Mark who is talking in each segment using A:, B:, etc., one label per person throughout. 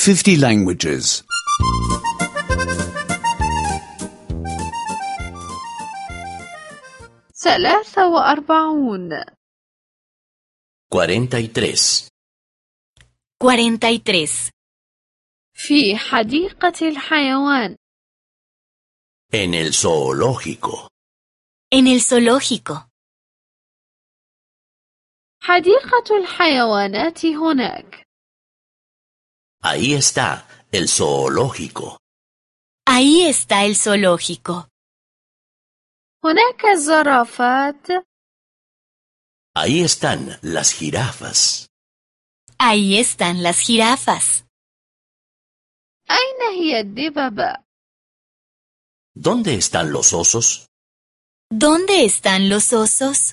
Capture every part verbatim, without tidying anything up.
A: fifty languages.
B: ثلاثة وأربعون.
C: cuarenta y tres.
D: cuarenta y tres.
B: في حديقة الحيوان.
C: En el zoológico.
D: En el zoológico.
B: حديقة الحيوانات هناك.
C: Ahí está el zoológico.
D: Ahí está el zoológico.
B: هناك الزرافات.
C: Ahí están las jirafas.
D: Ahí están las jirafas.
B: أين هي الدببة؟
C: ¿Dónde están los osos?
D: ¿Dónde están los osos?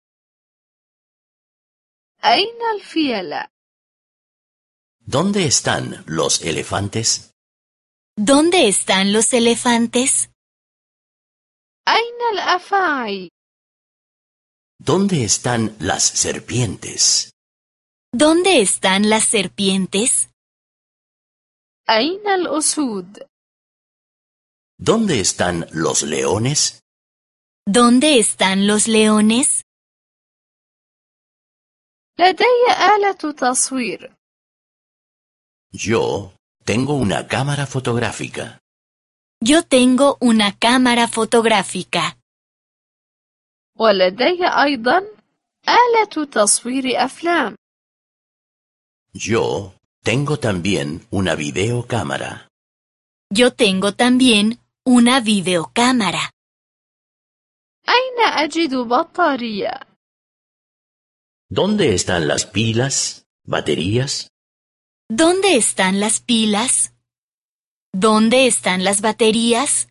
B: أين الفيلة؟
C: ¿Dónde están los elefantes?
D: ¿Dónde están los elefantes?
B: أين الأفاعي؟
C: ¿Dónde están las serpientes?
D: ¿Dónde están las serpientes?
B: أين الأسود؟
C: ¿Dónde están los leones?
D: ¿Dónde están los leones?
B: لدي آلة تصوير.
C: Yo tengo una cámara fotográfica.
D: Yo tengo una cámara fotográfica.
B: ولدي أيضا آلة تصوير أفلام.
C: Yo tengo también una videocámara.
D: Yo tengo también una videocámara.
B: أين أجد بطارية؟
C: ¿Dónde están las pilas, baterías?
D: ¿Dónde están las pilas? ¿Dónde están las baterías?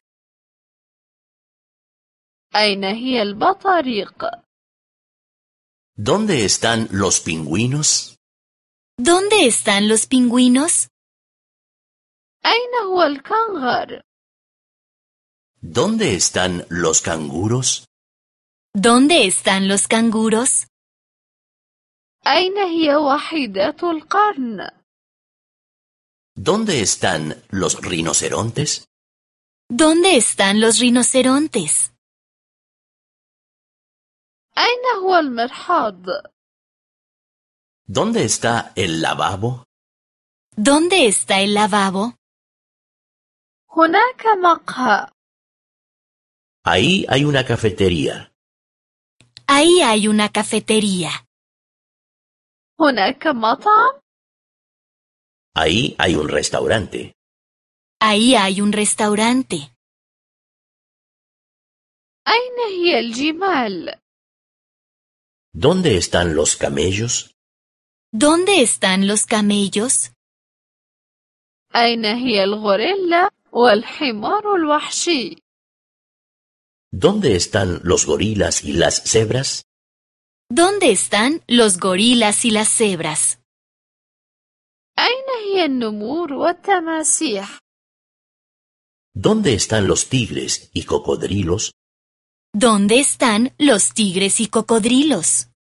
B: أين هي البطاريق؟
C: ¿Dónde están los pingüinos?
D: ¿Dónde están los pingüinos?
B: أين هو الكنغر؟
C: ¿Dónde están los canguros?
D: ¿Dónde están los canguros?
B: أين هي وحيدات القرن؟
C: ¿Dónde están los rinocerontes?
D: ¿Dónde están los rinocerontes?
B: أين هو المرحاض؟
C: ¿Dónde está el lavabo?
D: ¿Dónde está el lavabo?
B: هناك مقهى.
C: Ahí hay una cafetería.
D: Ahí hay una cafetería.
B: هناك مطعم.
C: Ahí hay un restaurante.
D: Ahí hay un restaurante.
B: أين هي الجمال؟
C: ¿Dónde están los camellos?
D: ¿Dónde están los camellos?
B: أين هي الغوريلا والحمار الوحشي؟
C: ¿Dónde están los gorilas y las cebras?
D: ¿Dónde están los gorilas y las cebras?
B: أين هي النمور والتماسيح؟
C: ¿Dónde están los tigres y cocodrilos?
D: ¿Dónde están los tigres y cocodrilos?